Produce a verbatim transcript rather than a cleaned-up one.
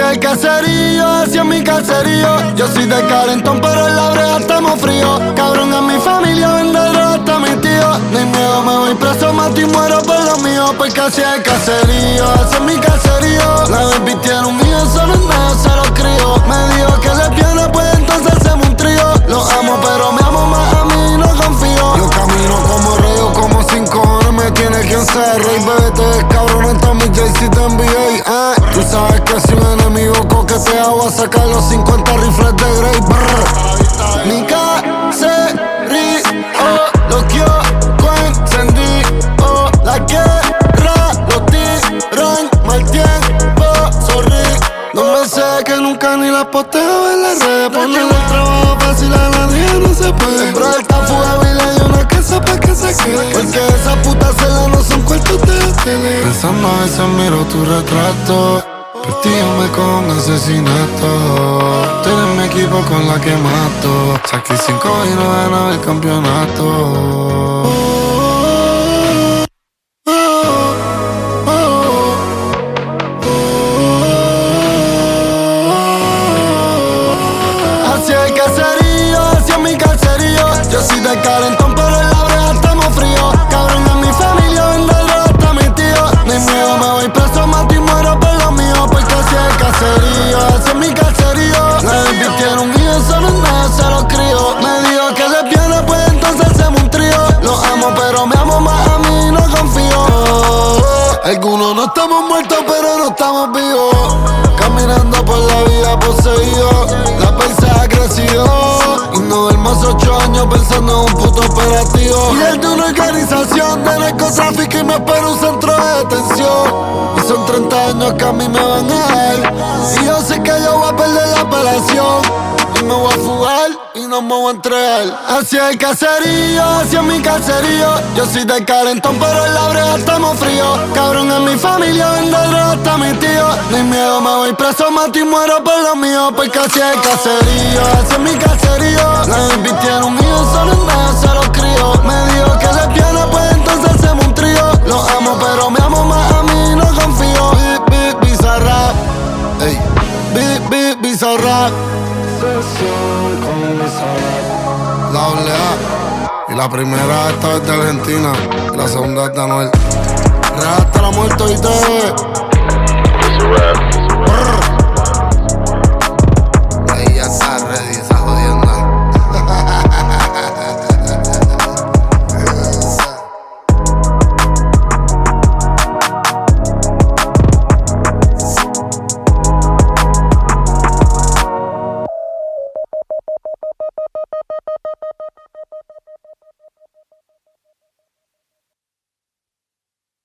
Hacia el caserío, hacia mi caserío. Yo soy de Carentón, pero en la brea estamos fríos. Cabrón, en mi familia vendedor hasta mi tío. Ni miedo, me voy preso, mato y muero por lo mío. Porque hacia el caserío, hacia mi caserío. La baby tiene un mío, solo en medio se lo crío. Me dijo que le viene, pues entonces hacemos un trío. Lo amo, pero me amo más a mí, no confío. Yo camino como rey, como sin cojones me tiene quien ser rey. Bebé, te ves cabrón en Tommy J C te envié, eh. Tú sabes que si un enemigo coquetea voy a sacar los cincuenta rifles de Grey. Brr. Mi caserío, lo que yo encendí, oh, la guerra, los tiran mal tiempo, sorry. No me sé que nunca ni la posteo en las redes. Ponerle el trabajo fácil a nadie no se puede. Pero esta fuga y le dio una casa pa' que se quede. Porque esas putas celas no son cuartos de hoteles. Pensando a veces miro tu retrato. Por ti yo me con asesinato. Tú eres mi equipo con la que mato. Saqué cinco y no ganaba el campeonato. Hacia el caserío, hacia mi caserío. Yo soy de Carentón, pero en la brea estamos fríos. Cabrón, en mi familia vendedor hasta mi tío. Ni miedo, me voy preso, mato y muero por lo mío. Porque hacia el caserío, hacia mi caserío. La baby tiene un hijo, solo en nada se lo crío. Me dijo que le viene, pues entonces hacemos un trío. Lo amo, pero me amo más a mí, no confío. Algunos no estamos muertos, pero no estamos vivos. Caminando por la vida poseído. La persa ha crecido y no duermo hace ocho años pensando en un puto operativo. Y el de una organización de narcotráfico y me espera un centro de detención. Y son treinta años que a mí me van a dar. Y yo sé que yo voy a perder la apelación. Y me voy a fugar y no me voy a entregar. Hacia el caserío, hacia mi caserío. Yo soy de Carentón, pero en la brea estamos fríos. Cabrón, en mi familia vendedor hasta mi tío. Ni miedo, me voy preso, mato y muero por lo mío. Porque hacia el caserío, hacia mi caserío. La baby tiene un hijo, solo en nada se lo crío. Me dijo que le viene, pues entonces hacemos un trío. Lo amo, pero me amo más a mí, no confío. Bip, bip, bizarrap. Ey, bip, bip, bizarrap. La doble A. Y la primera esta es de Argentina. Y la segunda es de Anuel. Real hasta la muerte y te.